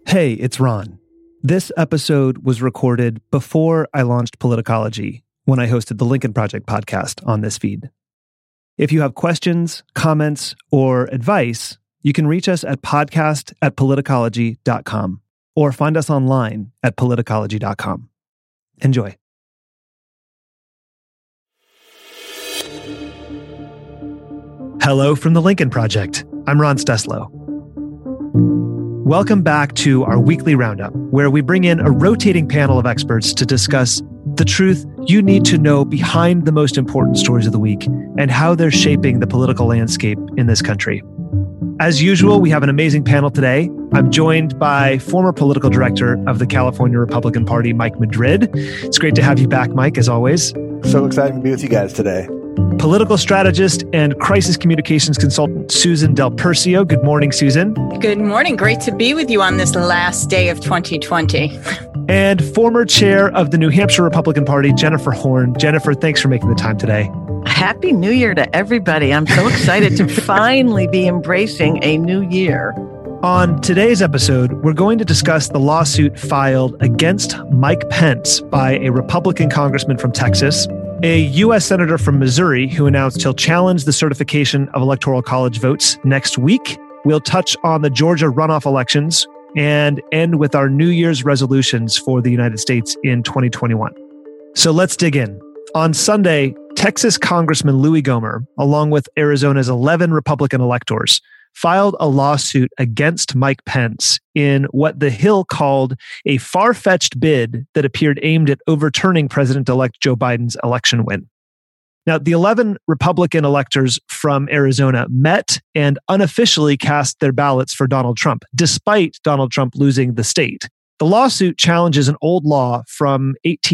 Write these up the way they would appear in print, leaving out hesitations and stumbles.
Hey, it's Ron. This episode was recorded before I launched Politicology, when I hosted the Lincoln Project podcast on this feed. If you have questions, comments, or advice, you can reach us at podcast@politicology.com or find us online at politicology.com. Enjoy. Hello from the Lincoln Project. I'm Ron Steslow. Welcome back to our weekly roundup, where we bring in a rotating panel of experts to discuss the truth you need to know behind the most important stories of the week and how they're shaping the political landscape in this country. As usual, we have an amazing panel today. I'm joined by former political director of the California Republican Party, Mike Madrid. It's great to have you back, Mike, as always. So excited to be with you guys today. Political strategist and crisis communications consultant, Susan Del Percio. Good morning, Susan. Good morning. Great to be with you on this last day of 2020. And former chair of the New Hampshire Republican Party, Jennifer Horn. Jennifer, thanks for making the time today. Happy New Year to everybody. I'm so excited to finally be embracing a new year. On today's episode, we're going to discuss the lawsuit filed against Mike Pence by a Republican congressman from Texas, a U.S. senator from Missouri who announced he'll challenge the certification of Electoral College votes next week. We'll touch on the Georgia runoff elections and end with our New Year's resolutions for the United States in 2021. So let's dig in. On Sunday, Texas Congressman Louis Gohmert, along with Arizona's 11 Republican electors, filed a lawsuit against Mike Pence in what The Hill called a far-fetched bid that appeared aimed at overturning President-elect Joe Biden's election win. Now, the 11 Republican electors from Arizona met and unofficially cast their ballots for Donald Trump, despite Donald Trump losing the state. The lawsuit challenges an old law from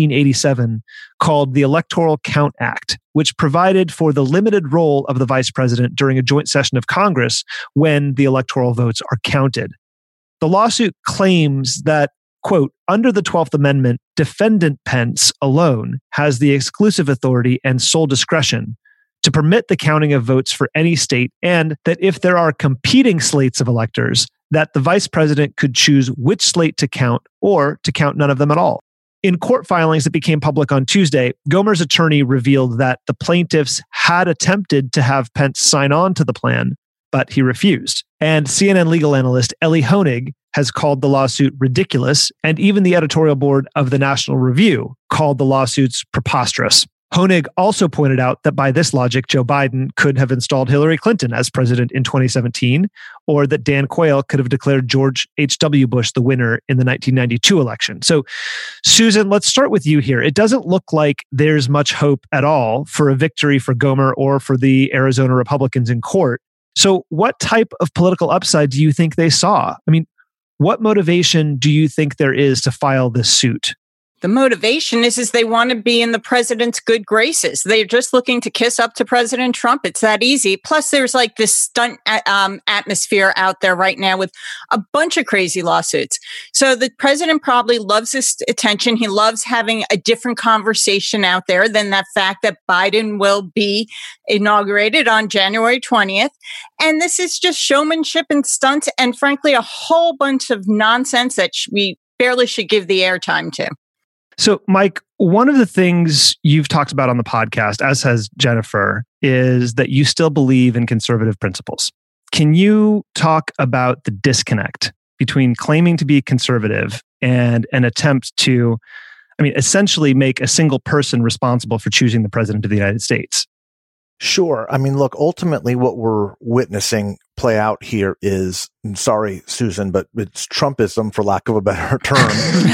1887 called the Electoral Count Act, which provided for the limited role of the vice president during a joint session of Congress when the electoral votes are counted. The lawsuit claims that, quote, under the 12th Amendment, defendant Pence alone has the exclusive authority and sole discretion to permit the counting of votes for any state, and that if there are competing slates of electors, that the vice president could choose which slate to count or to count none of them at all. In court filings that became public on Tuesday, Gohmert's attorney revealed that the plaintiffs had attempted to have Pence sign on to the plan, but he refused. And CNN legal analyst Elie Honig has called the lawsuit ridiculous, and even the editorial board of the National Review called the lawsuits preposterous. Honig also pointed out that by this logic, Joe Biden could have installed Hillary Clinton as president in 2017, or that Dan Quayle could have declared George H.W. Bush the winner in the 1992 election. So, Susan, let's start with you here. It doesn't look like there's much hope at all for a victory for Gohmert or for the Arizona Republicans in court. So what type of political upside do you think they saw? I mean, what motivation do you think there is to file this suit? The motivation is they want to be in the president's good graces. They're just looking to kiss up to President Trump. It's that easy. Plus, there's like this stunt atmosphere out there right now with a bunch of crazy lawsuits. So the president probably loves this attention. He loves having a different conversation out there than that fact that Biden will be inaugurated on January 20th. And this is just showmanship and stunts and, frankly, a whole bunch of nonsense that we barely should give the airtime to. So, Mike, one of the things you've talked about on the podcast, as has Jennifer, is that you still believe in conservative principles. Can you talk about the disconnect between claiming to be conservative and an attempt to, essentially make a single person responsible for choosing the president of the United States? Sure. Look, ultimately what we're witnessing play out here is, sorry, Susan, but it's Trumpism, for lack of a better term.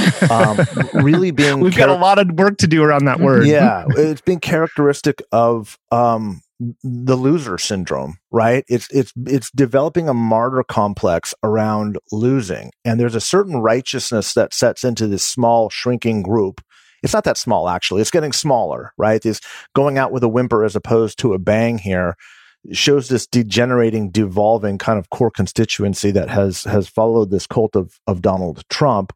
Really being... We've got a lot of work to do around that word. Yeah. It's being characteristic of the loser syndrome, right? It's developing a martyr complex around losing. And there's a certain righteousness that sets into this small, shrinking group. It's not that small, actually. It's getting smaller, right? It's going out with a whimper as opposed to a bang here. It shows this degenerating, devolving kind of core constituency that has followed this cult of Donald Trump,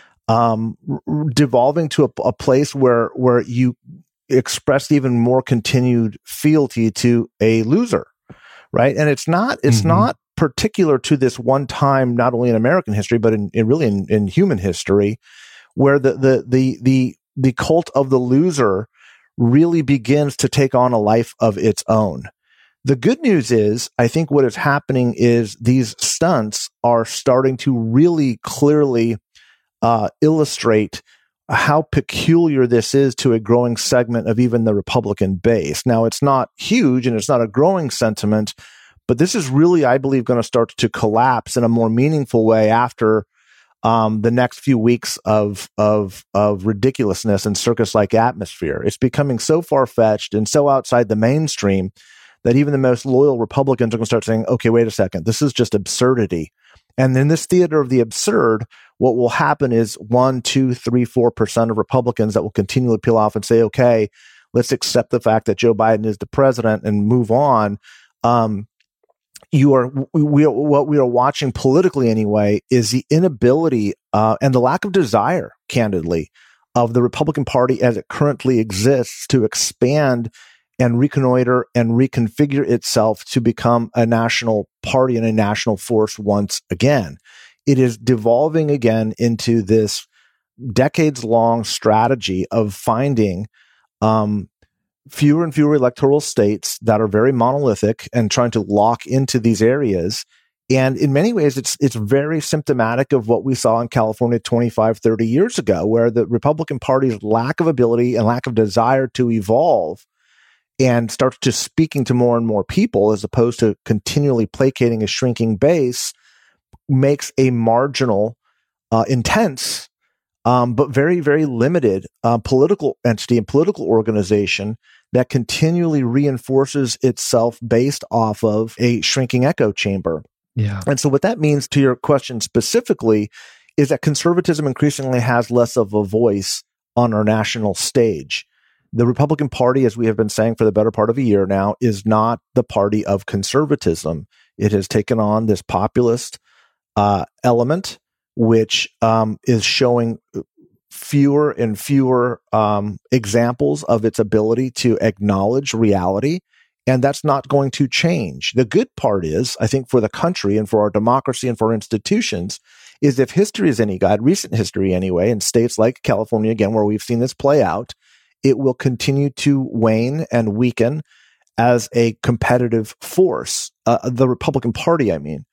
devolving to a place where you expressed even more continued fealty to a loser, right? And it's not particular to this one time, not only in American history, but in human history, where the cult of the loser really begins to take on a life of its own. The good news is, I think what is happening is these stunts are starting to really clearly illustrate how peculiar this is to a growing segment of even the Republican base. Now, it's not huge and it's not a growing sentiment, but this is really, I believe, going to start to collapse in a more meaningful way after the next few weeks of ridiculousness and circus-like atmosphere. It's becoming so far-fetched and so outside the mainstream that even the most loyal Republicans are going to start saying, okay, wait a second, this is just absurdity. And in this theater of the absurd, what will happen is 1%, 2%, 3%, 4% of Republicans that will continually peel off and say, okay, let's accept the fact that Joe Biden is the president and move on. What we are watching politically anyway is the inability and the lack of desire, candidly, of the Republican Party as it currently exists to expand and reconnoiter and reconfigure itself to become a national party and a national force once again. It is devolving again into this decades-long strategy of finding fewer and fewer electoral states that are very monolithic and trying to lock into these areas. And in many ways, it's very symptomatic of what we saw in California 25, 30 years ago, where the Republican Party's lack of ability and lack of desire to evolve and start to speaking to more and more people as opposed to continually placating a shrinking base makes a marginal, intense, but very, very limited political entity and political organization that continually reinforces itself based off of a shrinking echo chamber. Yeah. And so what that means, to your question specifically, is that conservatism increasingly has less of a voice on our national stage. The Republican Party, as we have been saying for the better part of a year now, is not the party of conservatism. It has taken on this populist element, which is showing fewer and fewer examples of its ability to acknowledge reality. And that's not going to change. The good part is, I think, for the country and for our democracy and for our institutions, is if history is any guide, recent history anyway, in states like California, again, where we've seen this play out, it will continue to wane and weaken as a competitive force. The Republican Party, I mean.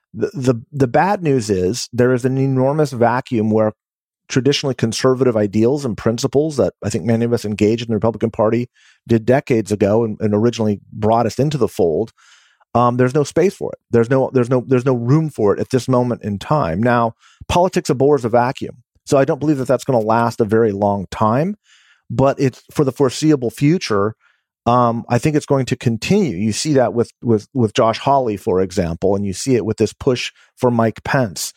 The bad news is there is an enormous vacuum where traditionally conservative ideals and principles that I think many of us engaged in the Republican Party did decades ago and originally brought us into the fold. There's no space for it. There's no room for it at this moment in time. Now, politics abhors a vacuum, so I don't believe that that's going to last a very long time. But it's for the foreseeable future. I think it's going to continue. You see that with Josh Hawley, for example, and you see it with this push for Mike Pence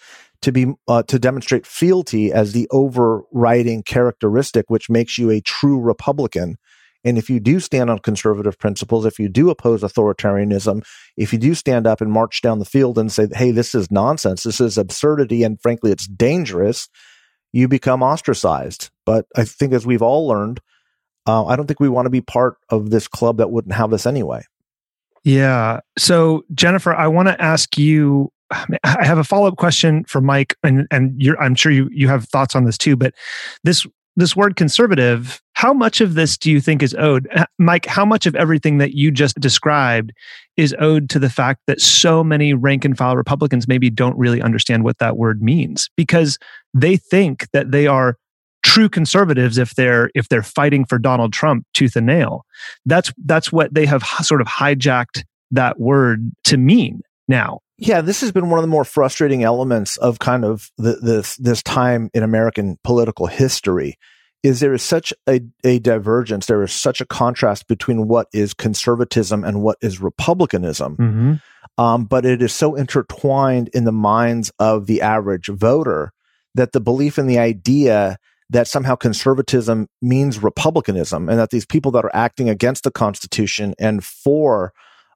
to demonstrate fealty as the overriding characteristic, which makes you a true Republican. And if you do stand on conservative principles, if you do oppose authoritarianism, if you do stand up and march down the field and say, hey, this is nonsense, this is absurdity, and frankly, it's dangerous, you become ostracized. But I think, as we've all learned, I don't think we want to be part of this club that wouldn't have this anyway. Yeah. So, Jennifer, I want to ask you, I have a follow-up question for Mike, and I'm sure you have thoughts on this too, but this word conservative, how much of this do you think is owed? Mike, how much of everything that you just described is owed to the fact that so many rank and file Republicans maybe don't really understand what that word means, because they think that they are true conservatives if they're fighting for Donald Trump tooth and nail. That's what they have sort of hijacked that word to mean now. Yeah, this has been one of the more frustrating elements of kind of this time in American political history. Is there is such a divergence, there is such a contrast between what is conservatism and what is republicanism. Mm-hmm. But it is so intertwined in the minds of the average voter that the belief in the idea that somehow conservatism means republicanism, and that these people that are acting against the Constitution and for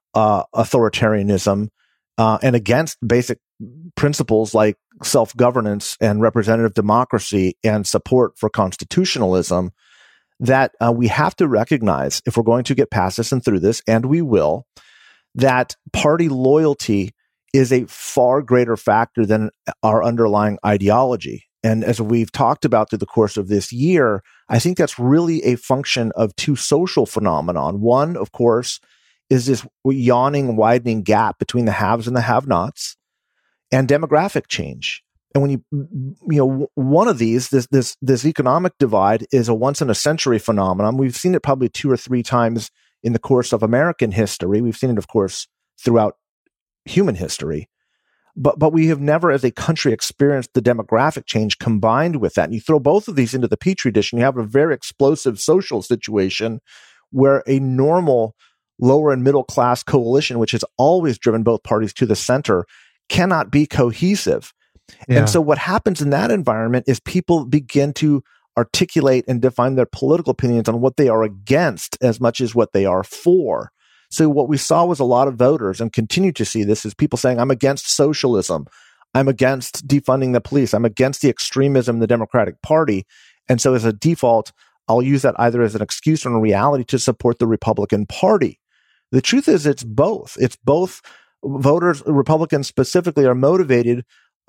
authoritarianism and against basic principles like self-governance and representative democracy and support for constitutionalism, that we have to recognize, if we're going to get past this and through this, and we will, that party loyalty is a far greater factor than our underlying ideology. And as we've talked about through the course of this year, I think that's really a function of two social phenomenon. One, of course, is this yawning, widening gap between the haves and the have-nots, and demographic change. And when one of these, this economic divide is a once in a century phenomenon. We've seen it probably 2 or 3 times in the course of American history. We've seen it, of course, throughout human history. But we have never, as a country, experienced the demographic change combined with that. And you throw both of these into the Petri dish, and you have a very explosive social situation where a normal lower and middle class coalition, which has always driven both parties to the center, cannot be cohesive. Yeah. And so what happens in that environment is people begin to articulate and define their political opinions on what they are against as much as what they are for. So what we saw was a lot of voters, and continue to see this, is people saying, I'm against socialism. I'm against defunding the police. I'm against the extremism in the Democratic Party. And so as a default, I'll use that either as an excuse or a reality to support the Republican Party. The truth is it's both. It's both. Voters, Republicans specifically, are motivated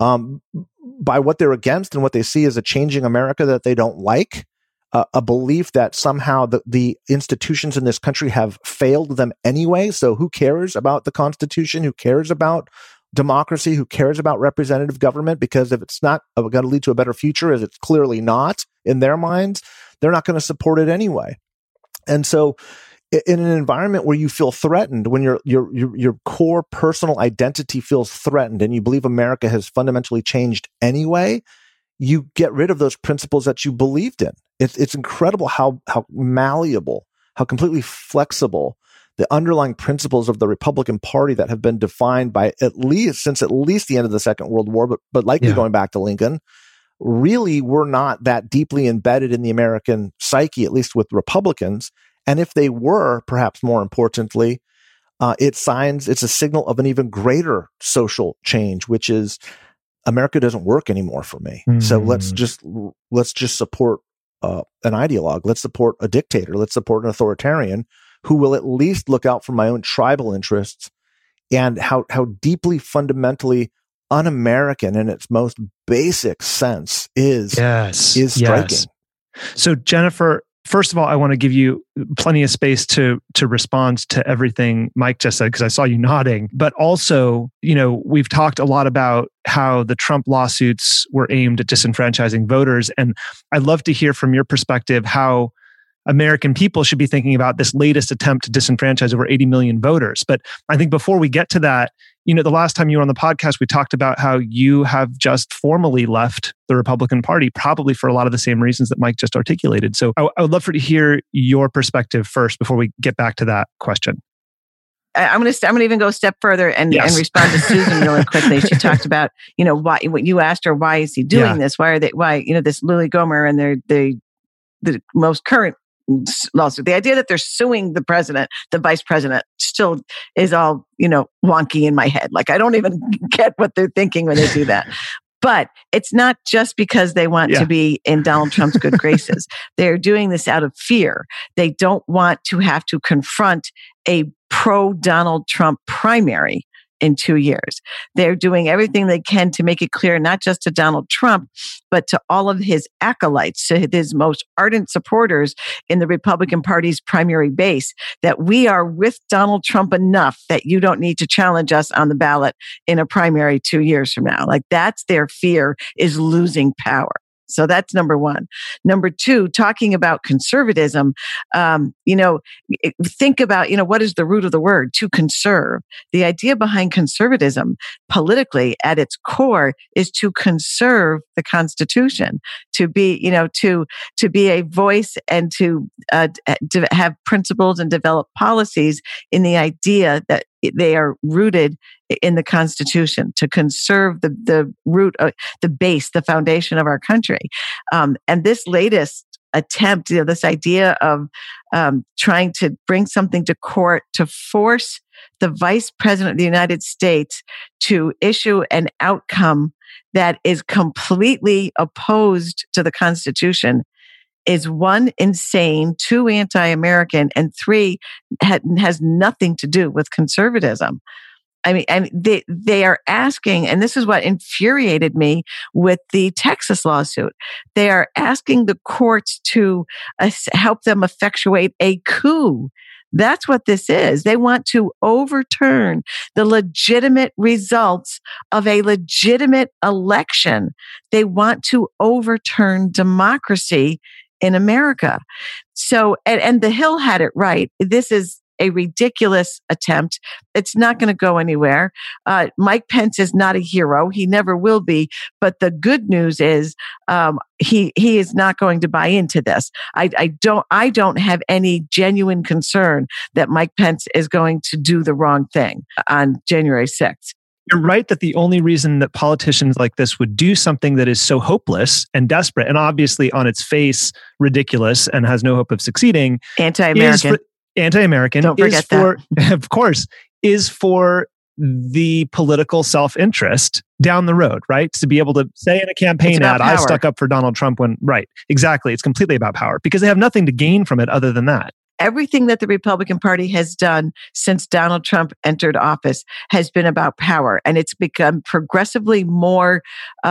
by what they're against and what they see as a changing America that they don't like. A belief that somehow the institutions in this country have failed them anyway. So who cares about the Constitution? Who cares about democracy? Who cares about representative government? Because if it's not going to lead to a better future, as it's clearly not in their minds, they're not going to support it anyway. And so in an environment where you feel threatened, when your core personal identity feels threatened and you believe America has fundamentally changed anyway, you get rid of those principles that you believed in. It's incredible how malleable, how completely flexible the underlying principles of the Republican Party that have been defined by at least the end of the Second World War, but likely going back to Lincoln, really were not that deeply embedded in the American psyche, at least with Republicans. And if they were, perhaps more importantly, it's a signal of an even greater social change, which is America doesn't work anymore for me. So let's just support an ideologue. Let's support a dictator. Let's support an authoritarian who will at least look out for my own tribal interests. And how deeply fundamentally un-American in its most basic sense is striking. Yes. So Jennifer, first of all, I want to give you plenty of space to respond to everything Mike just said, because I saw you nodding. But also, we've talked a lot about how the Trump lawsuits were aimed at disenfranchising voters. And I'd love to hear from your perspective how American people should be thinking about this latest attempt to disenfranchise over 80 million voters. But I think before we get to that, the last time you were on the podcast, we talked about how you have just formally left the Republican Party, probably for a lot of the same reasons that Mike just articulated. So I would love to hear your perspective first before we get back to that question. I'm going to even go a step further and respond to Susan really quickly. She talked about, why, what you asked her, why is he doing this? Why this Lily Gohmert and the most current lawsuit. The idea that they're suing the president, the vice president, still is all, wonky in my head. Like, I don't even get what they're thinking when they do that. But it's not just because they want to be in Donald Trump's good graces. They're doing this out of fear. They don't want to have to confront a pro-Donald Trump primary in 2 years. They're doing everything they can to make it clear, not just to Donald Trump, but to all of his acolytes, to his most ardent supporters in the Republican Party's primary base, that we are with Donald Trump enough that you don't need to challenge us on the ballot in a primary 2 years from now. Like, that's their fear, is losing power. So that's number one. Number two, talking about conservatism, think about, what is the root of the word? To conserve. The idea behind conservatism politically at its core is to conserve the Constitution, to be, to be a voice and to have principles and develop policies in the idea that they are rooted in the Constitution, to conserve the root, the base, the foundation of our country. And this latest attempt, this idea of trying to bring something to court to force the vice president of the United States to issue an outcome that is completely opposed to the Constitution is one, insane, two, anti-American, and three, has nothing to do with conservatism. I mean, and they are asking, and this is what infuriated me with the Texas lawsuit. They are asking the courts to help them effectuate a coup. That's what this is. They want to overturn the legitimate results of a legitimate election. They want to overturn democracy in America. So, and the Hill had it right. This is a ridiculous attempt. It's not going to go anywhere. Mike Pence is not a hero. He never will be. But the good news is he is not going to buy into this. I don't have any genuine concern that Mike Pence is going to do the wrong thing on January 6th. You're right that the only reason that politicians like this would do something that is so hopeless and desperate, and obviously on its face ridiculous and has no hope of succeeding, anti-American Don't forget that. Of course, is for the political self-interest down the road, right? To be able to say in a campaign ad, I stuck up for Donald Trump when, right, exactly. It's completely about power because they have nothing to gain from it other than that. Everything that the Republican Party has done since Donald Trump entered office has been about power, and it's become progressively more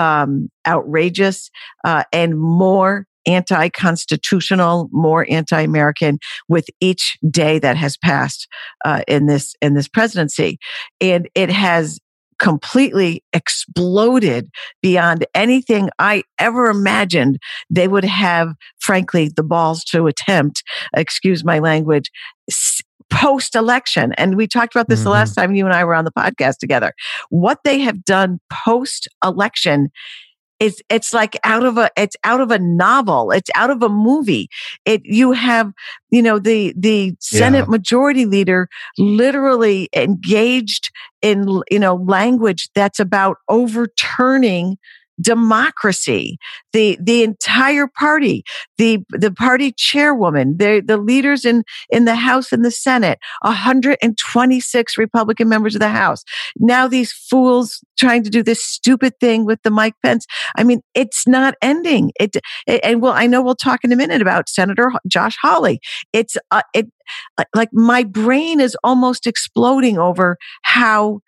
outrageous and more anti-constitutional, more anti-American with each day that has passed in this presidency, and it has completely exploded beyond anything I ever imagined they would have, frankly, the balls to attempt, excuse my language, post-election. And we talked about this the last time you and I were on the podcast together. What they have done post-election it's like out of a novel. It's out of a movie. You have, the Senate Majority Leader literally engaged in, language that's about overturning democracy. The entire party, the party chairwoman, the leaders in the House and the Senate, 126 Republican members of the House. Now these fools trying to do this stupid thing with the Mike Pence. I mean, it's not ending. I know we'll talk in a minute about Senator Josh Hawley. Like my brain is almost exploding over how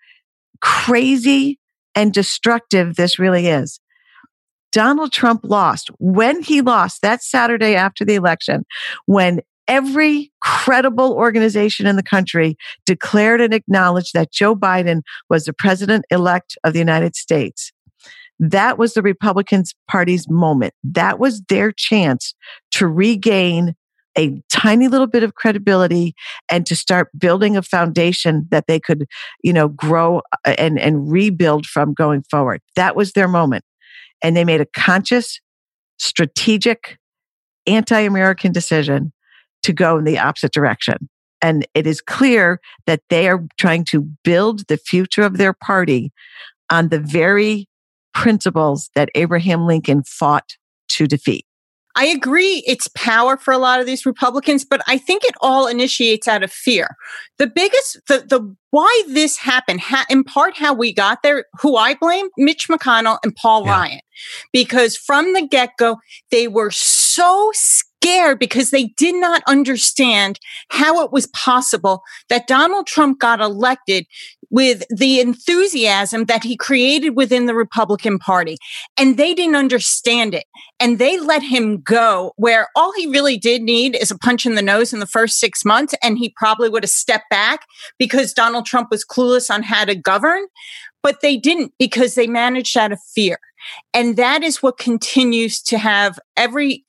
crazy and destructive this really is. Donald Trump lost. When he lost that Saturday after the election, when every credible organization in the country declared and acknowledged that Joe Biden was the president-elect of the United States, that was the Republican Party's moment. That was their chance to regain a tiny little bit of credibility and to start building a foundation that they could, grow and rebuild from going forward. That was their moment. And they made a conscious, strategic, anti-American decision to go in the opposite direction. And it is clear that they are trying to build the future of their party on the very principles that Abraham Lincoln fought to defeat. I agree it's power for a lot of these Republicans, but I think it all initiates out of fear. The biggest, the why this happened, in part how we got there, who I blame, Mitch McConnell and Paul Ryan. Because from the get-go, they were so scared because they did not understand how it was possible that Donald Trump got elected with the enthusiasm that he created within the Republican Party. And they didn't understand it. And they let him go, where all he really did need is a punch in the nose in the first 6 months. And he probably would have stepped back because Donald Trump was clueless on how to govern. But they didn't, because they managed out of fear. And that is what continues to have every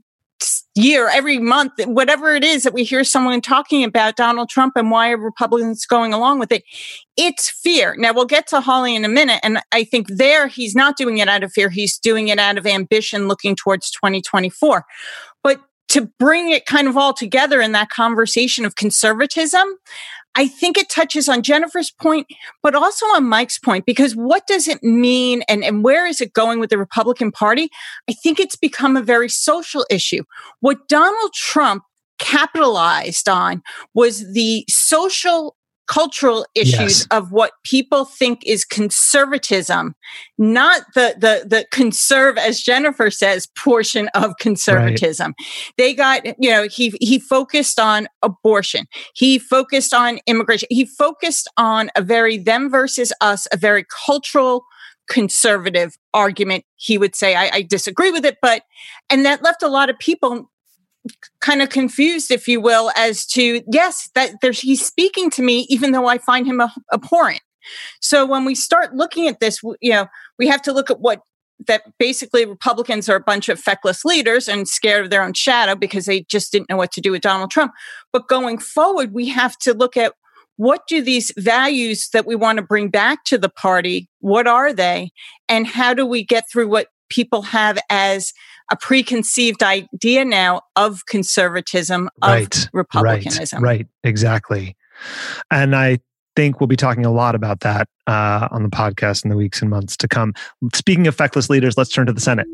year, every month, whatever it is that we hear someone talking about Donald Trump and why are Republicans going along with it. It's fear. Now, we'll get to Hawley in a minute. And I think he's not doing it out of fear. He's doing it out of ambition looking towards 2024. But to bring it kind of all together in that conversation of conservatism, I think it touches on Jennifer's point, but also on Mike's point, because what does it mean and where is it going with the Republican Party? I think it's become a very social issue. What Donald Trump capitalized on was the social cultural issues of what people think is conservatism, not the conserve, as Jennifer says, portion of conservatism. Right. They got, he focused on abortion. He focused on immigration. He focused on a very them versus us, a very cultural conservative argument. He would say, I disagree with it, and that left a lot of people kind of confused, if you will, as to, yes, he's speaking to me, even though I find him abhorrent. So when we start looking at this, we have to look at that basically Republicans are a bunch of feckless leaders and scared of their own shadow because they just didn't know what to do with Donald Trump. But going forward, we have to look at what do these values that we want to bring back to the party, what are they? And how do we get through what people have as a preconceived idea now of conservatism, of republicanism. Right, exactly. And I think we'll be talking a lot about that on the podcast in the weeks and months to come. Speaking of feckless leaders, let's turn to the Senate.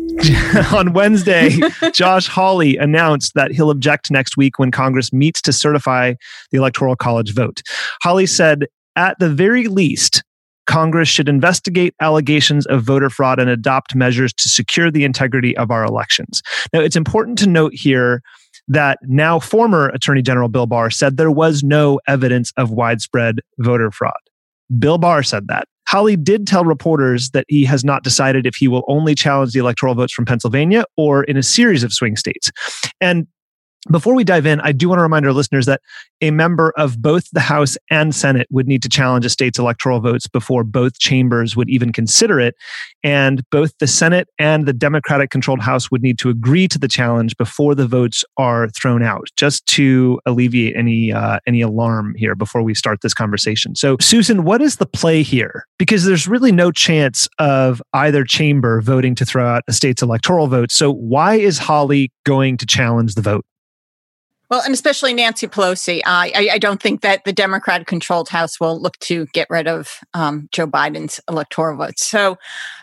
On Wednesday, Josh Hawley announced that he'll object next week when Congress meets to certify the Electoral College vote. Hawley said, at the very least, Congress should investigate allegations of voter fraud and adopt measures to secure the integrity of our elections. Now, it's important to note here that now former Attorney General Bill Barr said there was no evidence of widespread voter fraud. Bill Barr said that. Hawley did tell reporters that he has not decided if he will only challenge the electoral votes from Pennsylvania or in a series of swing states. And before we dive in, I do want to remind our listeners that a member of both the House and Senate would need to challenge a state's electoral votes before both chambers would even consider it. And both the Senate and the Democratic-controlled House would need to agree to the challenge before the votes are thrown out, just to alleviate any alarm here before we start this conversation. So, Susan, what is the play here? Because there's really no chance of either chamber voting to throw out a state's electoral vote. So why is Hawley going to challenge the vote? Well, and especially Nancy Pelosi, I don't think that the Democratic-controlled House will look to get rid of Joe Biden's electoral votes. So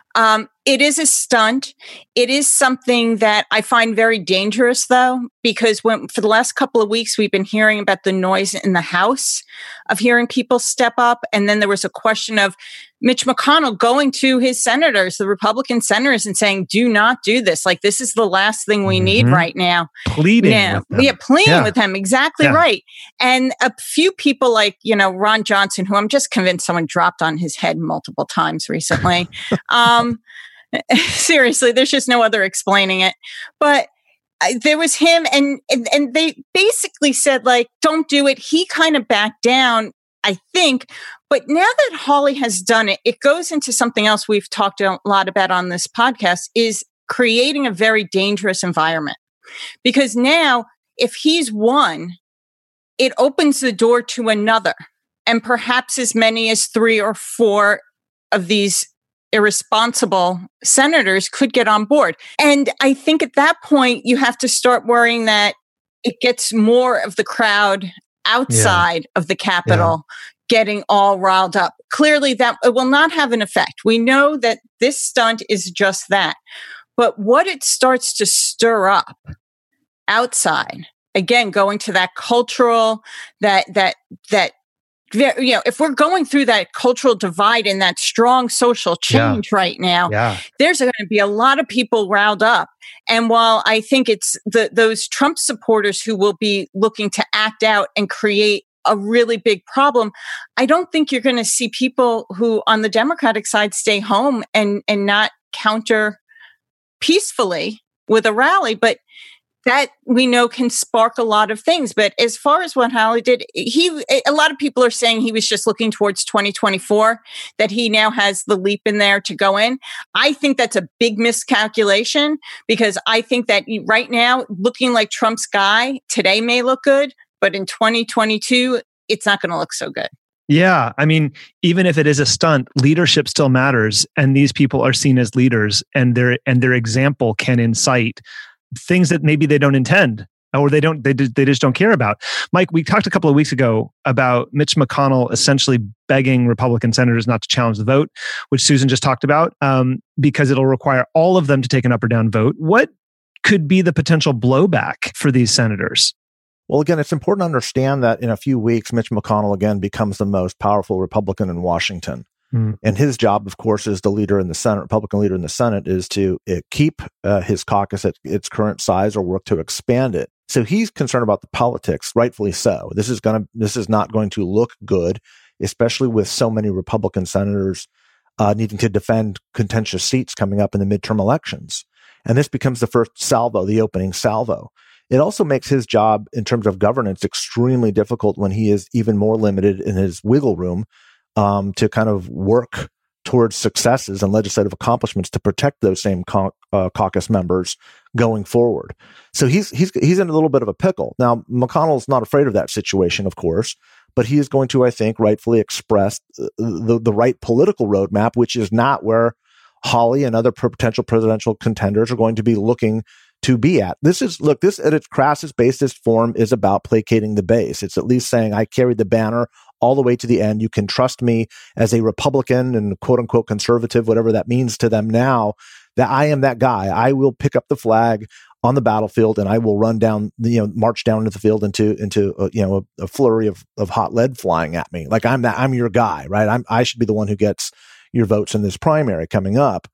it is a stunt. It is something that I find very dangerous, though, because for the last couple of weeks, we've been hearing about the noise in the House of hearing people step up. And then there was a question of Mitch McConnell going to his senators, the Republican senators, and saying, do not do this. Like, this is the last thing we need right now. Pleading with them. Yeah, pleading with them. Exactly right. And a few people like, Ron Johnson, who I'm just convinced someone dropped on his head multiple times recently. Seriously, there's just no other explaining it. But there was him and they basically said, like, don't do it. He kind of backed down, I think. But now that Hawley has done it, it goes into something else we've talked a lot about on this podcast, is creating a very dangerous environment. Because now, if he's won, it opens the door to another, and perhaps as many as 3 or 4 of these irresponsible senators could get on board. And I think at that point, you have to start worrying that it gets more of the crowd outside of the Capitol getting all riled up. Clearly, that it will not have an effect. We know that this stunt is just that. But what it starts to stir up outside, again, going to that cultural, if we're going through that cultural divide and that strong social change right now, there's going to be a lot of people riled up. And while I think it's those Trump supporters who will be looking to act out and create a really big problem, I don't think you're going to see people who on the Democratic side stay home and not counter peacefully with a rally. But that we know can spark a lot of things. But as far as what Hawley did, a lot of people are saying he was just looking towards 2024, that he now has the leap in there to go in. I think that's a big miscalculation, because I think that right now, looking like Trump's guy today may look good, but in 2022, it's not going to look so good. Yeah. I mean, even if it is a stunt, leadership still matters. And these people are seen as leaders, and their example can incite things that maybe they don't intend, or they just don't care about. Mike, we talked a couple of weeks ago about Mitch McConnell essentially begging Republican senators not to challenge the vote, which Susan just talked about, because it'll require all of them to take an up or down vote. What could be the potential blowback for these senators? Well, again, it's important to understand that in a few weeks, Mitch McConnell again becomes the most powerful Republican in Washington. And his job, of course, as the leader in the Senate, Republican leader in the Senate, is to keep his caucus at its current size or work to expand it. So he's concerned about the politics, rightfully so. This is not going to look good, especially with so many Republican senators needing to defend contentious seats coming up in the midterm elections. And this becomes the first salvo, the opening salvo. It also makes his job in terms of governance extremely difficult when he is even more limited in his wiggle room to kind of work towards successes and legislative accomplishments to protect those same caucus members going forward. So he's in a little bit of a pickle. Now, McConnell's not afraid of that situation, of course, but he is going to, I think, rightfully express the right political roadmap, which is not where Hawley and other potential presidential contenders are going to be looking to be at. This at its crassest, basest form is about placating the base. It's at least saying, I carried the banner all the way to the end. You can trust me as a Republican and quote unquote conservative, whatever that means to them now, that I am that guy. I will pick up the flag on the battlefield and I will run down, march down into the field into a flurry of hot lead flying at me. Like I'm your guy, right? I should be the one who gets your votes in this primary coming up.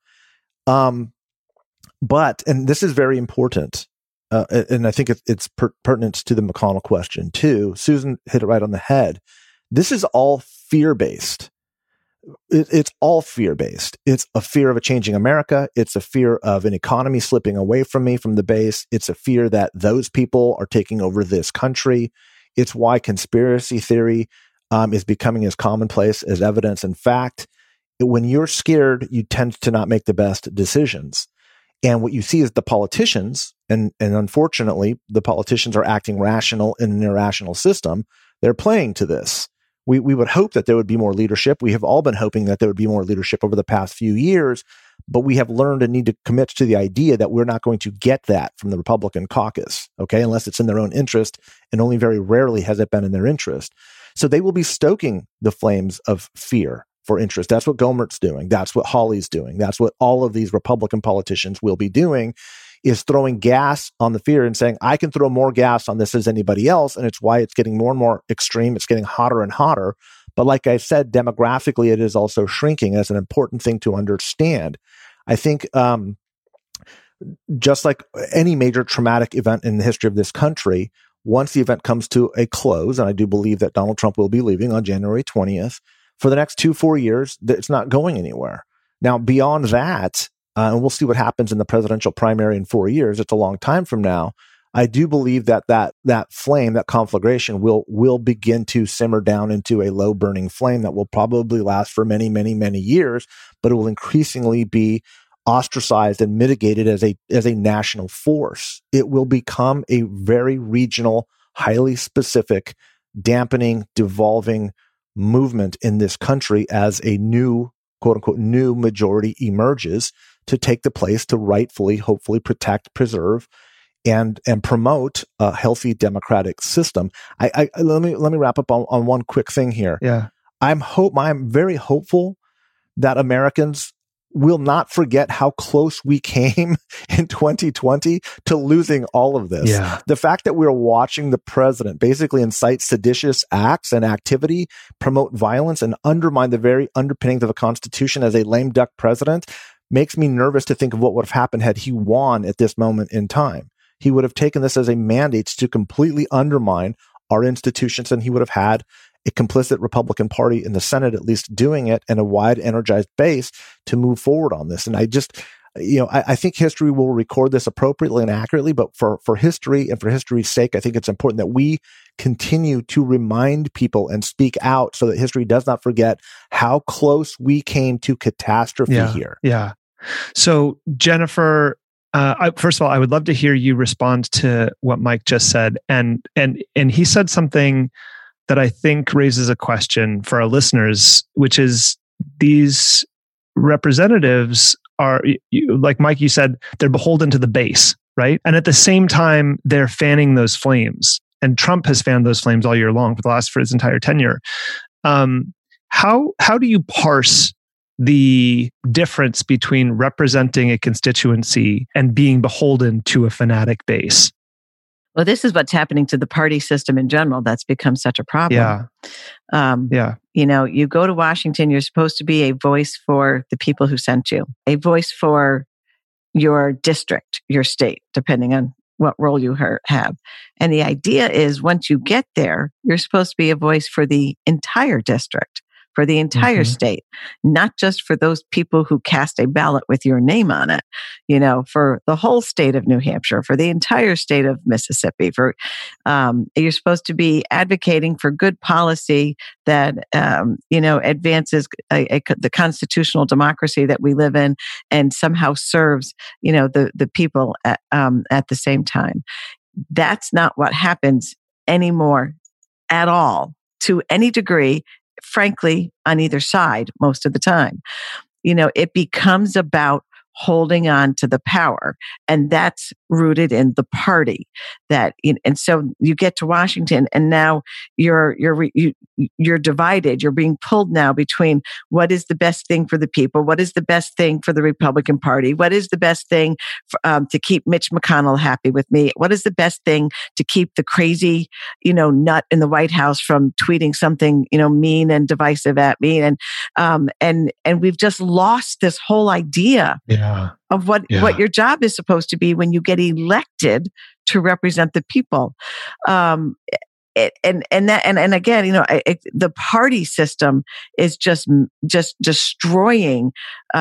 But, and this is very important, and I think it's pertinent to the McConnell question too. Susan hit it right on the head. This is all fear-based. It's all fear-based. It's a fear of a changing America. It's a fear of an economy slipping away from me from the base. It's a fear that those people are taking over this country. It's why conspiracy theory is becoming as commonplace as evidence and fact. When you're scared, you tend to not make the best decisions. And what you see is the politicians, and unfortunately, the politicians are acting rational in an irrational system. They're playing to this. We would hope that there would be more leadership. We have all been hoping that there would be more leadership over the past few years, but we have learned and need to commit to the idea that we're not going to get that from the Republican caucus, okay, unless it's in their own interest, and only very rarely has it been in their interest. So they will be stoking the flames of fear for interest. That's what Gohmert's doing. That's what Hawley's doing. That's what all of these Republican politicians will be doing, is throwing gas on the fear and saying, I can throw more gas on this as anybody else. And it's why it's getting more and more extreme. It's getting hotter and hotter. But like I said, demographically, it is also shrinking. As an important thing to understand. I think just like any major traumatic event in the history of this country, once the event comes to a close, and I do believe that Donald Trump will be leaving on January 20th, for the next 2-4 years, it's not going anywhere. Now, beyond that, and we'll see what happens in the presidential primary in 4 years. It's a long time from now. I do believe that flame, that conflagration will begin to simmer down into a low burning flame that will probably last for many, many, many years, but it will increasingly be ostracized and mitigated as a national force. It will become a very regional, highly specific, dampening, devolving movement in this country as a new, quote unquote, new majority emerges to take the place to rightfully, hopefully protect, preserve, and promote a healthy democratic system. Let me wrap up on one quick thing here. Yeah. I'm very hopeful that Americans will not forget how close we came in 2020 to losing all of this. Yeah. The fact that we're watching the president basically incite seditious acts and activity, promote violence, and undermine the very underpinnings of the Constitution as a lame duck president makes me nervous to think of what would have happened had he won at this moment in time. He would have taken this as a mandate to completely undermine our institutions, and he would have had a complicit Republican Party in the Senate at least doing it, and a wide, energized base to move forward on this. And I just, I think history will record this appropriately and accurately, but for history and for history's sake, I think it's important that we continue to remind people and speak out so that history does not forget how close we came to catastrophe here. Yeah. So, Jennifer, first of all, I would love to hear you respond to what Mike just said. And he said something that I think raises a question for our listeners, which is these representatives are, like Mike, you said, they're beholden to the base, right? And at the same time, they're fanning those flames. And Trump has fanned those flames all year long for his entire tenure. How do you parse the difference between representing a constituency and being beholden to a fanatic base? Well, this is what's happening to the party system in general. That's become such a problem. You know, you go to Washington, you're supposed to be a voice for the people who sent you, a voice for your district, your state, depending on what role you have. And the idea is once you get there, you're supposed to be a voice for the entire district, for the entire state, not just for those people who cast a ballot with your name on it, you know, for the whole state of New Hampshire, for the entire state of Mississippi. You're supposed to be advocating for good policy that, you know, advances the constitutional democracy that we live in and somehow serves, you know, the people at the same time. That's not what happens anymore at all, to any degree, frankly, on either side most of the time. You know, it becomes about holding on to the power, and that's rooted in the party. And so you get to Washington, and now you're divided. You're being pulled now between what is the best thing for the people, what is the best thing for the Republican Party, what is the best thing to keep Mitch McConnell happy with me, what is the best thing to keep the crazy, you know, nut in the White House from tweeting something, you know, mean and divisive at me, and we've just lost this whole idea. Of what your job is supposed to be when you get elected to represent the people. And again, you know, the party system is just destroying,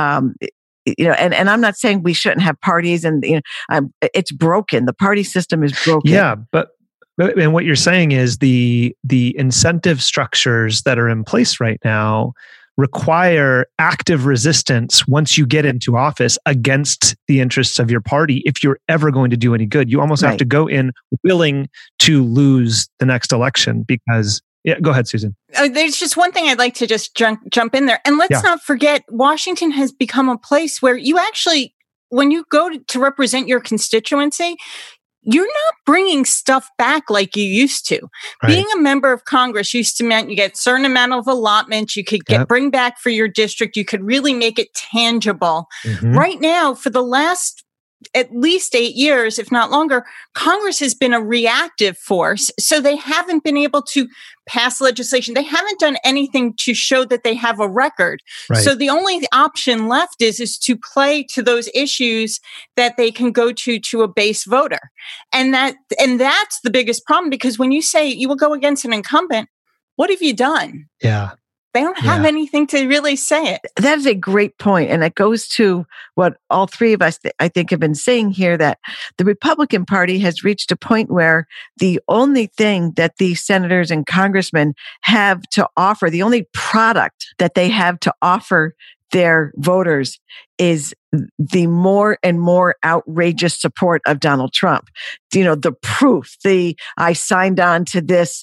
you know, and I'm not saying we shouldn't have parties, and, you know, it's broken. The party system is broken. Yeah, but and what you're saying is the incentive structures that are in place right now require active resistance once you get into office against the interests of your party. If you're ever going to do any good, you almost have to go in willing to lose the next election because, go ahead, Susan. There's just one thing I'd like to just jump in there. And let's not forget, Washington has become a place where you actually, when you go to represent your constituency, you're not bringing stuff back like you used to. Right. Being a member of Congress used to mean you get a certain amount of allotments, you could bring back for your district, you could really make it tangible. Right now, for the last at least 8 years, if not longer, Congress has been a reactive force. So they haven't been able to pass legislation. They haven't done anything to show that they have a record. Right. So the only option left is to play to those issues that they can go to a base voter. And that's the biggest problem, because when you say you will go against an incumbent, what have you done? Yeah. They don't have anything to really say it. That is a great point. And it goes to what all three of us, I think, have been saying here, that the Republican Party has reached a point where the only thing that these senators and congressmen have to offer, the only product that they have to offer their voters, is the more and more outrageous support of Donald Trump. You know, the proof, I signed on to this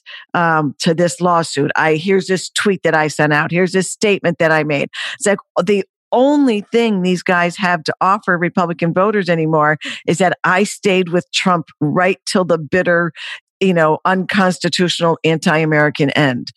lawsuit. Here's this tweet that I sent out. Here's this statement that I made. It's like the only thing these guys have to offer Republican voters anymore is that I stayed with Trump right till the bitter, you know, unconstitutional, anti-American end.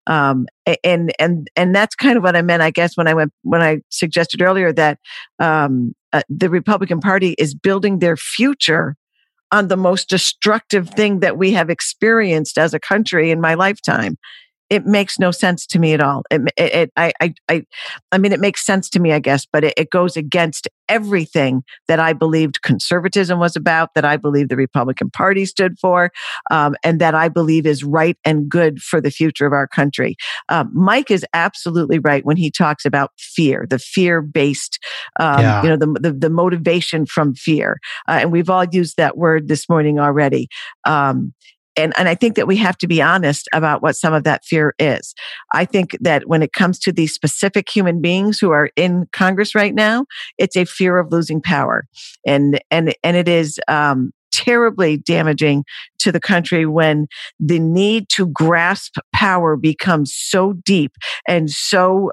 And that's kind of what I meant, I guess, when I suggested earlier that the Republican Party is building their future on the most destructive thing that we have experienced as a country in my lifetime. It makes no sense to me at all. I mean, it makes sense to me, I guess, but it goes against everything that I believed conservatism was about, that I believe the Republican Party stood for, and that I believe is right and good for the future of our country. Mike is absolutely right when he talks about fear, the fear-based, you know, the motivation from fear. And we've all used that word this morning already. And I think that we have to be honest about what some of that fear is. I think that when it comes to these specific human beings who are in Congress right now, it's a fear of losing power. And it is terribly damaging to the country when the need to grasp power becomes so deep and so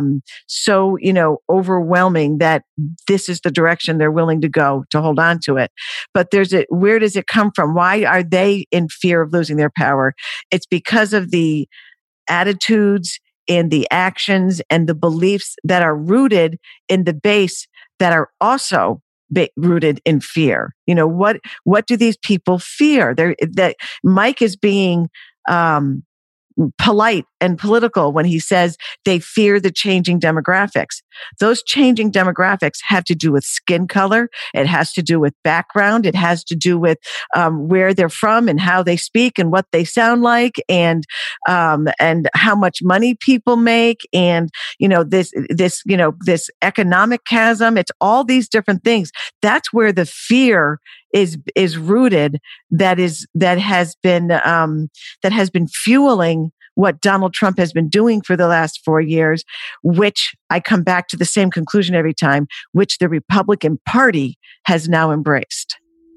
you know, overwhelming that this is the direction they're willing to go to hold on to it. But where does it come from? Why are they in fear of losing their power? It's because of the attitudes and the actions and the beliefs that are rooted in the base that are also rooted in fear. What do these people fear? That Mike is being polite and political when he says they fear the changing demographics. Those changing demographics have to do with skin color. It has to do with background. It has to do with where they're from and how they speak and what they sound like, and how much money people make, and this economic chasm. It's all these different things. That's where the fear is rooted. That has been fueling what Donald Trump has been doing for the last 4 years, which I come back to the same conclusion every time, which the Republican Party has now embraced.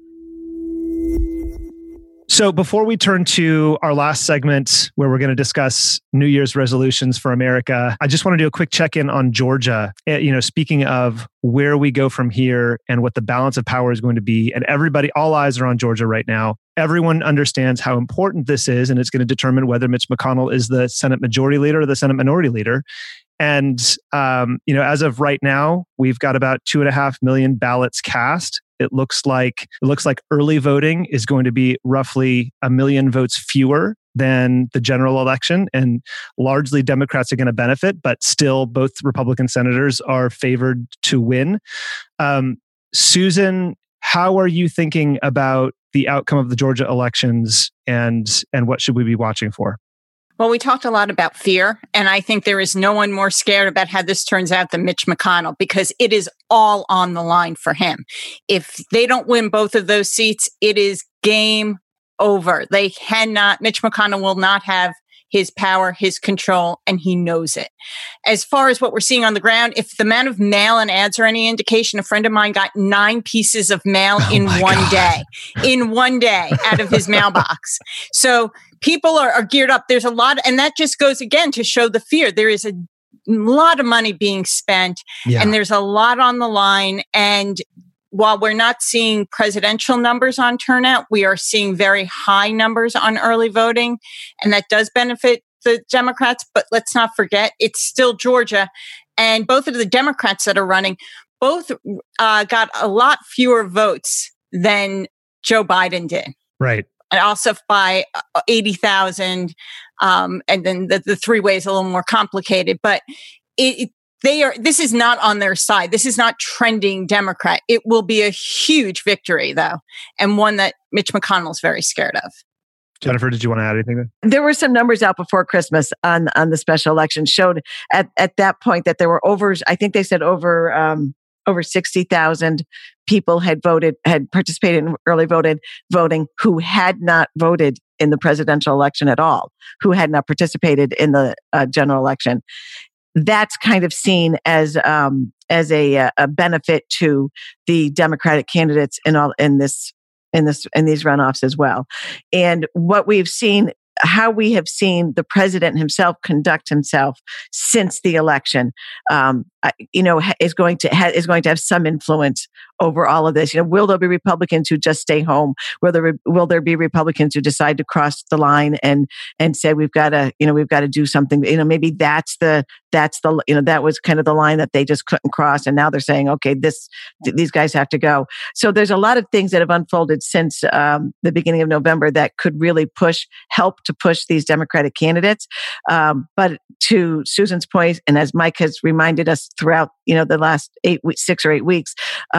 So before we turn to our last segment where we're going to discuss New Year's resolutions for America, I just want to do a quick check-in on Georgia. Speaking of where we go from here and what the balance of power is going to be, and all eyes are on Georgia right now. Everyone understands how important this is, and it's going to determine whether Mitch McConnell is the Senate Majority Leader or the Senate Minority Leader. And, as of right now, we've got about 2.5 million ballots cast. It looks like early voting is going to be roughly 1 million votes fewer than the general election, and largely Democrats are going to benefit, but still both Republican senators are favored to win. Susan, how are you thinking about the outcome of the Georgia elections, and what should we be watching for? Well, we talked a lot about fear, and I think there is no one more scared about how this turns out than Mitch McConnell, because it is all on the line for him. If they don't win both of those seats, it is game over. Mitch McConnell will not have his power, his control, and he knows it. As far as what we're seeing on the ground, if the amount of mail and ads are any indication, a friend of mine got 9 pieces of mail in one day out of his mailbox. So people are geared up. There's a lot, and that just goes again to show the fear. There is a lot of money being spent, and there's a lot on the line. And while we're not seeing presidential numbers on turnout, we are seeing very high numbers on early voting, and that does benefit the Democrats. But let's not forget, it's still Georgia, and both of the Democrats that are running, both got a lot fewer votes than Joe Biden did. Right. And also by 80,000. And then the three-way is a little more complicated, but this is not on their side. This is not trending Democrat. It will be a huge victory, though, and one that Mitch McConnell is very scared of. Jennifer, did you want to add anything there? There were some numbers out before Christmas on the special election showed at that point that there were over 60,000 people had participated in early voting who had not voted in the presidential election at all, who had not participated in the general election. That's kind of seen as a benefit to the Democratic candidates in these runoffs as well. And what we've seen, how we have seen the president himself conduct himself since the election, is going to have some influence over all of this. Will there be Republicans who just stay home? Will there be Republicans who decide to cross the line and say we've got to do something? Maybe that was kind of the line that they just couldn't cross, and now they're saying, okay, these guys have to go. So there's a lot of things that have unfolded since the beginning of November that could really help to push these Democratic candidates. But to Susan's point, and as Mike has reminded us throughout the last 6 or 8 weeks,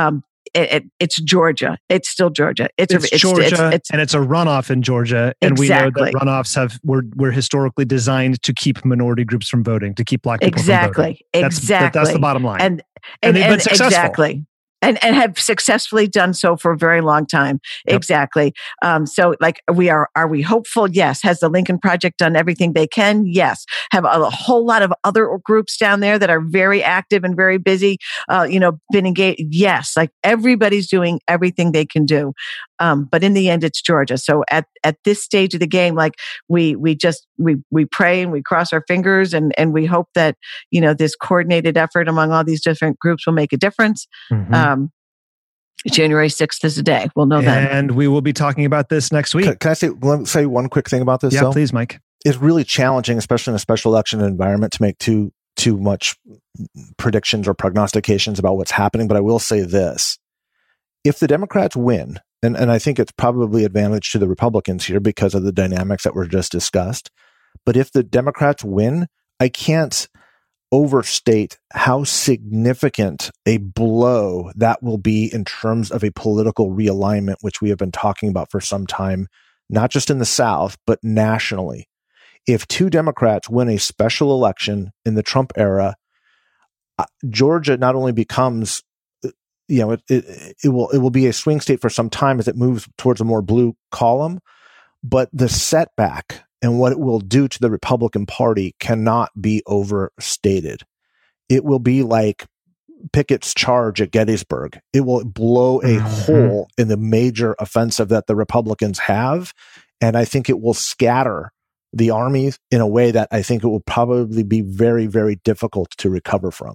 it's Georgia. It's still Georgia. It's Georgia, and it's a runoff in Georgia. And exactly. We know that runoffs were historically designed to keep minority groups from voting, to keep Black people from voting. Exactly. That's the bottom line. And they've been successful. Exactly. And have successfully done so for a very long time. Yep. Exactly. So are we hopeful? Yes. Has the Lincoln Project done everything they can? Yes. Have a whole lot of other groups down there that are very active and very busy, been engaged? Yes. Everybody's doing everything they can do. But in the end, it's Georgia. So at this stage of the game, we pray and we cross our fingers and we hope that, this coordinated effort among all these different groups will make a difference. Mm-hmm. January 6th is the day. We'll know that. And we will be talking about this next week. Can I say one quick thing about this? Yeah, please, Mike. It's really challenging, especially in a special election environment, to make too much predictions or prognostications about what's happening. But I will say this. if the Democrats win, and I think it's probably advantage to the Republicans here because of the dynamics that were just discussed, but if the Democrats win, I can't overstate how significant a blow that will be in terms of a political realignment, which we have been talking about for some time, not just in the South, but nationally. If two Democrats win a special election in the Trump era, Georgia not only becomes, it will be a swing state for some time as it moves towards a more blue column, but the setback and what it will do to the Republican Party cannot be overstated. It will be like Pickett's charge at Gettysburg. It will blow a hole in the major offensive that the Republicans have, and I think it will scatter the army in a way that I think it will probably be very, very difficult to recover from.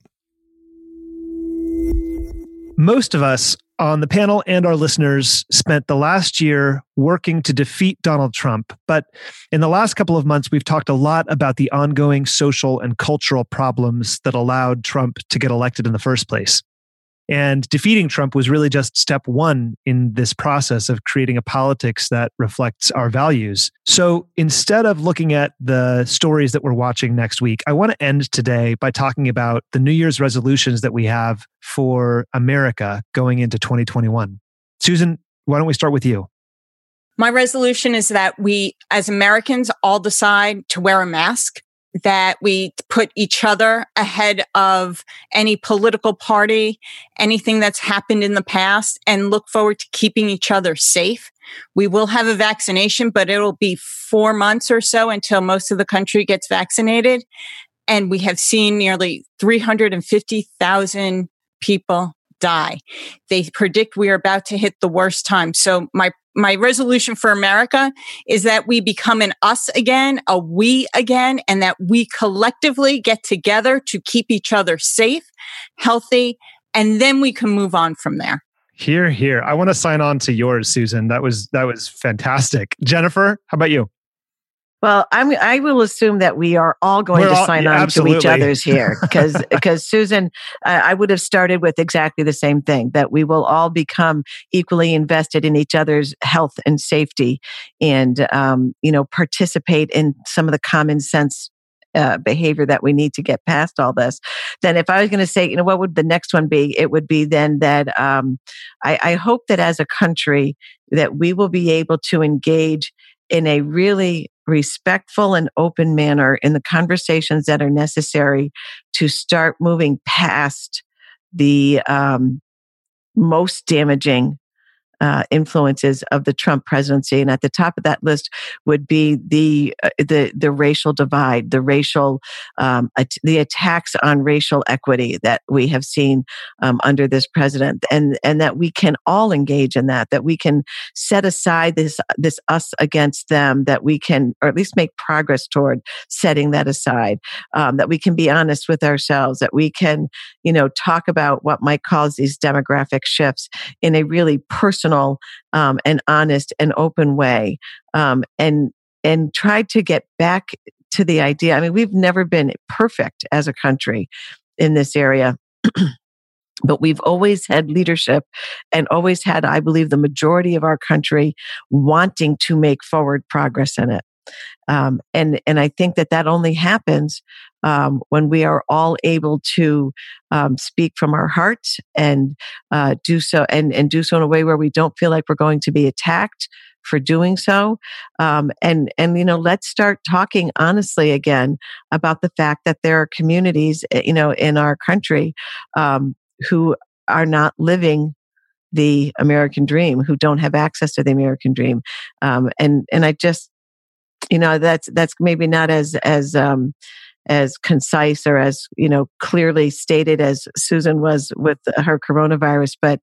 Most of us on the panel and our listeners spent the last year working to defeat Donald Trump. But in the last couple of months, we've talked a lot about the ongoing social and cultural problems that allowed Trump to get elected in the first place. And defeating Trump was really just step one in this process of creating a politics that reflects our values. So instead of looking at the stories that we're watching next week, I want to end today by talking about the New Year's resolutions that we have for America going into 2021. Susan, why don't we start with you? My resolution is that we, as Americans, all decide to wear a mask, that we put each other ahead of any political party, anything that's happened in the past, and look forward to keeping each other safe. We will have a vaccination, but it'll be 4 months or so until most of the country gets vaccinated. And we have seen nearly 350,000 people die. They predict we are about to hit the worst time. So my resolution for America is that we become an us again, a we again, and that we collectively get together to keep each other safe, healthy, and then we can move on from there. Hear, hear. I want to sign on to yours, Susan. That was fantastic. Jennifer, how about you? Well, I will assume that we are all going to sign on to each other's here because Susan, I would have started with exactly the same thing, that we will all become equally invested in each other's health and safety and, participate in some of the common sense behavior that we need to get past all this. Then if I was going to say, what would the next one be? It would be then that I hope that as a country that we will be able to engage in a really respectful and open manner in the conversations that are necessary to start moving past the most damaging influences of the Trump presidency. And at the top of that list would be the racial divide, the racial, the attacks on racial equity that we have seen under this president, and that we can all engage in that we can set aside this us against them, that we can, or at least make progress toward setting that aside, that we can be honest with ourselves, that we can, talk about what Mike calls these demographic shifts in a really personal and honest and open way, and try to get back to the idea. I mean, we've never been perfect as a country in this area, but we've always had leadership and always had, I believe, the majority of our country wanting to make forward progress in it. And I think that only happens when we are all able to speak from our hearts and do so and do so in a way where we don't feel like we're going to be attacked for doing so. And let's start talking honestly again about the fact that there are communities, in our country who are not living the American dream, who don't have access to the American dream. And I just, that's maybe not as concise or as, clearly stated as Susan was with her coronavirus, but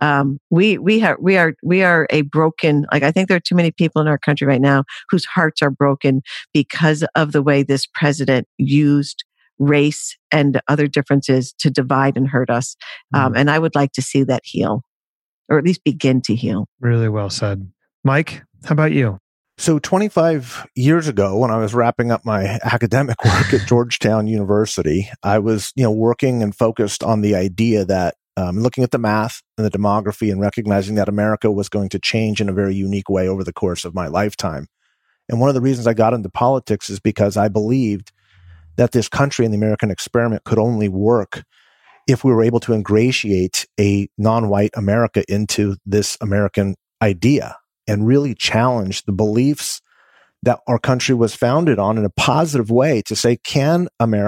we are a broken, I think there are too many people in our country right now whose hearts are broken because of the way this president used race and other differences to divide and hurt us. And I would like to see that heal, or at least begin to heal. Really well said. Mike, how about you? So 25 years ago, when I was wrapping up my academic work at Georgetown University, I was, working and focused on the idea that looking at the math and the demography and recognizing that America was going to change in a very unique way over the course of my lifetime. And one of the reasons I got into politics is because I believed that this country and the American experiment could only work if we were able to ingratiate a non-white America into this American idea and really challenge the beliefs that our country was founded on in a positive way, to say, can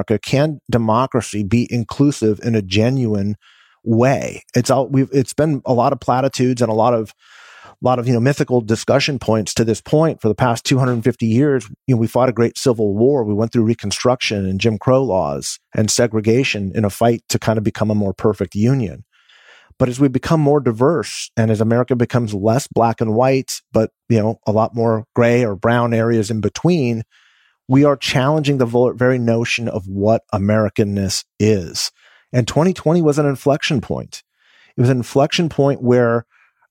democracy be inclusive in a genuine way? It's been a lot of platitudes and a lot of mythical discussion points to this point. For the past 250 years, we fought a great civil war. We went through Reconstruction and Jim Crow laws and segregation in a fight to kind of become a more perfect union. But as we become more diverse and as America becomes less black and white, but a lot more gray or brown areas in between, we are challenging the very notion of what Americanness is. And 2020 was an inflection point. It was an inflection point where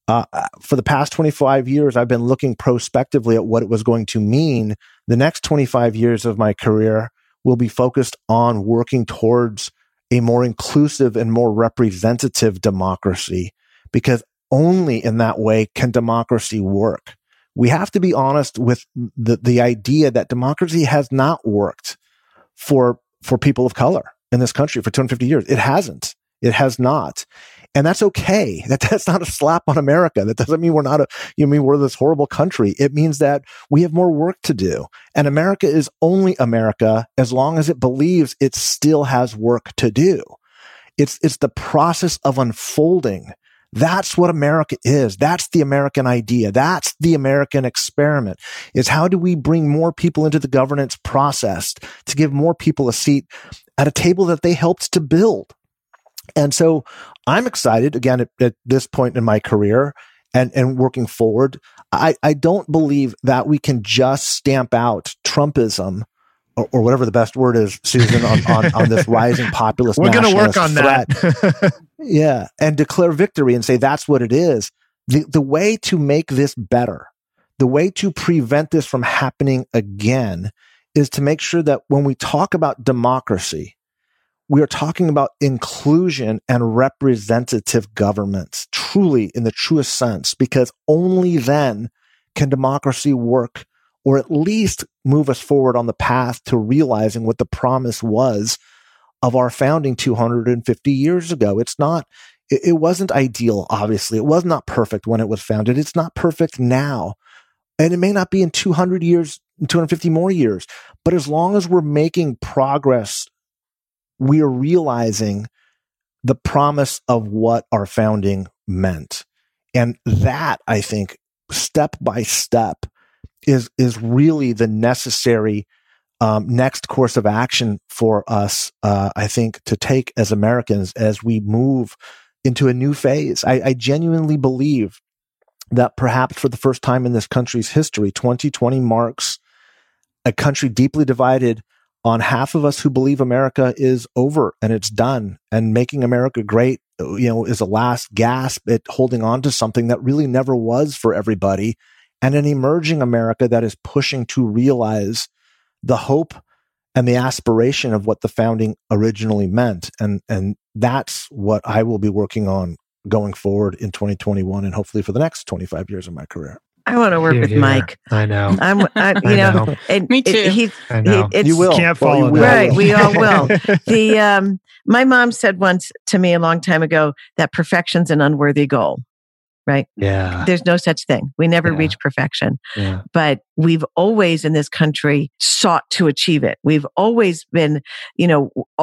for the past 25 years, I've been looking prospectively at what it was going to mean. The next 25 years of my career will be focused on working towards a more inclusive and more representative democracy, because only in that way can democracy work. We have to be honest with the idea that democracy has not worked for people of color in this country for 250 years. It hasn't. It has not. And that's okay. That's not a slap on America. That doesn't mean we're this horrible country. It means that we have more work to do. And America is only America as long as it believes it still has work to do. It's the process of unfolding. That's what America is. That's the American idea. That's the American experiment, is how do we bring more people into the governance process to give more people a seat at a table that they helped to build. And so I'm excited, again, at this point in my career and working forward. I don't believe that we can just stamp out Trumpism or whatever the best word is, Susan, on this rising populist We're going to work on threat. that. Yeah, and declare victory and say that's what it is. The way to make this better, the way to prevent this from happening again, is to make sure that when we talk about democracy, we are talking about inclusion and representative governments, truly in the truest sense, because only then can democracy work, or at least move us forward on the path to realizing what the promise was of our founding 250 years ago. It wasn't ideal, obviously. It was not perfect when it was founded. It's not perfect now. And it may not be in 200 years, 250 more years. But as long as we're making progress, we are realizing the promise of what our founding meant. And that, I think, step by step is really the necessary next course of action for us, I think, to take as Americans as we move into a new phase. I genuinely believe that perhaps for the first time in this country's history, 2020 marks a country deeply divided on half of us who believe America is over and it's done, and making America great, is a last gasp at holding on to something that really never was for everybody, and an emerging America that is pushing to realize the hope and the aspiration of what the founding originally meant. And that's what I will be working on going forward in 2021 and hopefully for the next 25 years of my career. I want to work with Mike. I know. I know. Me too. I know. You will. Can't follow that. Right. We all will. My mom said once to me a long time ago that perfection's an unworthy goal. Right? Yeah. There's no such thing. We never reach perfection. Yeah. But we've always in this country sought to achieve it. We've always been, been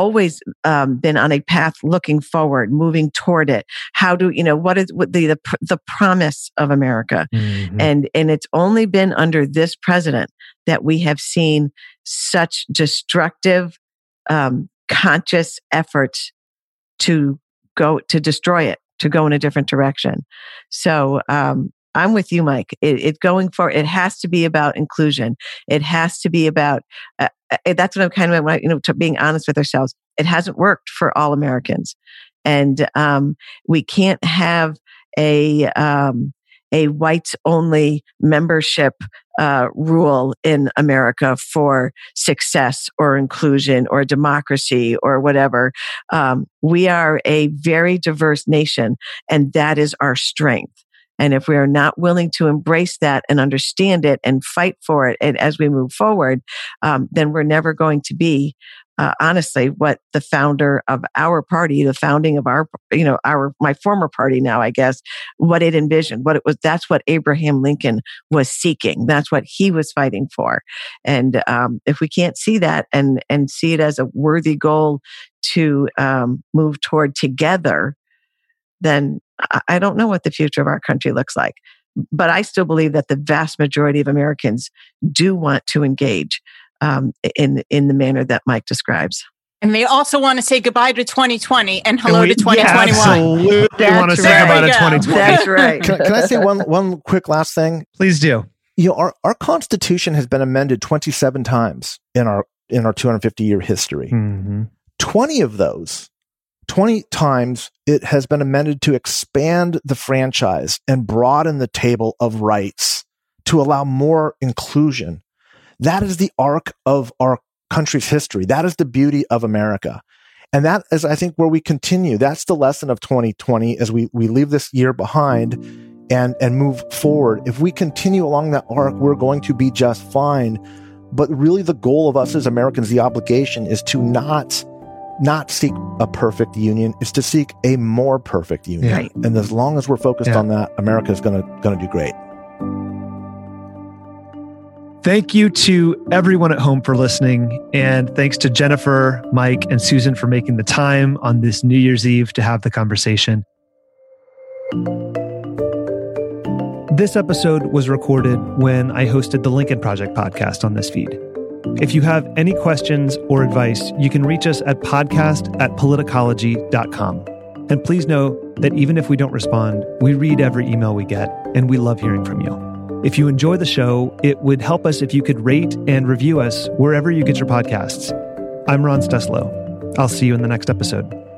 on a path looking forward, moving toward it. What is the promise of America? Mm-hmm. And it's only been under this president that we have seen such destructive, conscious efforts to destroy it, to go in a different direction. So I'm with you, Mike. Going forward, it has to be about inclusion. It has to be about, that's what I'm kind of, to being honest with ourselves. It hasn't worked for all Americans. And we can't have a a whites only membership rule in America for success or inclusion or democracy or whatever. We are a very diverse nation, and that is our strength. And if we are not willing to embrace that and understand it and fight for it, and as we move forward, then we're never going to be, honestly, what the founder of our party, the founding of my former party now, I guess, what it envisioned, what it was. That's what Abraham Lincoln was seeking. That's what he was fighting for. And if we can't see that and see it as a worthy goal to move toward together, then I don't know what the future of our country looks like. But I still believe that the vast majority of Americans do want to engage in the manner that Mike describes. And they also want to say goodbye to 2020 and hello to 2021. Absolutely want to say goodbye to 2020. That's right. Can I say one quick last thing? Please do. Our Constitution has been amended 27 times in our 250-year history. Mm-hmm. 20 times it has been amended to expand the franchise and broaden the table of rights to allow more inclusion. That is the arc of our country's history. That is the beauty of America. And that is, I think, where we continue. That's the lesson of 2020 as we leave this year behind and move forward. If we continue along that arc, we're going to be just fine. But really the goal of us as Americans, the obligation is to not seek a perfect union, is to seek a more perfect union. Right. And as long as we're focused on that, America is going to do great. Thank you to everyone at home for listening. And thanks to Jennifer, Mike, and Susan for making the time on this New Year's Eve to have the conversation. This episode was recorded when I hosted the Lincoln Project podcast on this feed. If you have any questions or advice, you can reach us at podcast@politicology.com. And please know that even if we don't respond, we read every email we get, and we love hearing from you. If you enjoy the show, it would help us if you could rate and review us wherever you get your podcasts. I'm Ron Steslow. I'll see you in the next episode.